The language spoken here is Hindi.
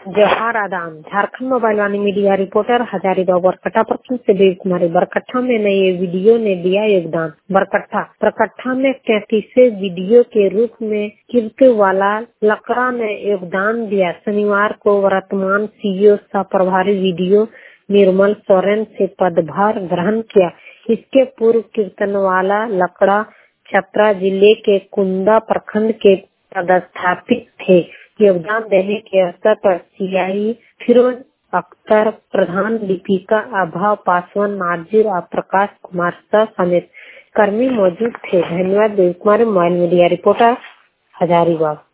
जोहार आदान। Jharkhand mobile Vani media reporter Hazaribagh Barkatta प्रखंड से देव कुमारी। बरकट्टा में नए वीडियो ने दिया योगदान। बरकट्टा में 33वें वीडियो के रूप में कीर्ति वाला लकड़ा ने योगदान दिया। शनिवार को वर्तमान सीईओ सह प्रभारी वीडियो निर्मल सोरेन से पदभार ग्रहण किया। इसके पूर्व कीर्तनवाला लकड़ा चतरा जिले के कुंदा प्रखंड के पदस्थापित थे। योगदान देने के अवसर पर सीआई फिरोज अख्तर, प्रधान लिपिका आभा पासवान, नाजिर और प्रकाश कुमार शाह समेत कर्मी मौजूद थे। धन्यवाद। Dev Kumar, mobile media reporter, Hazaribagh.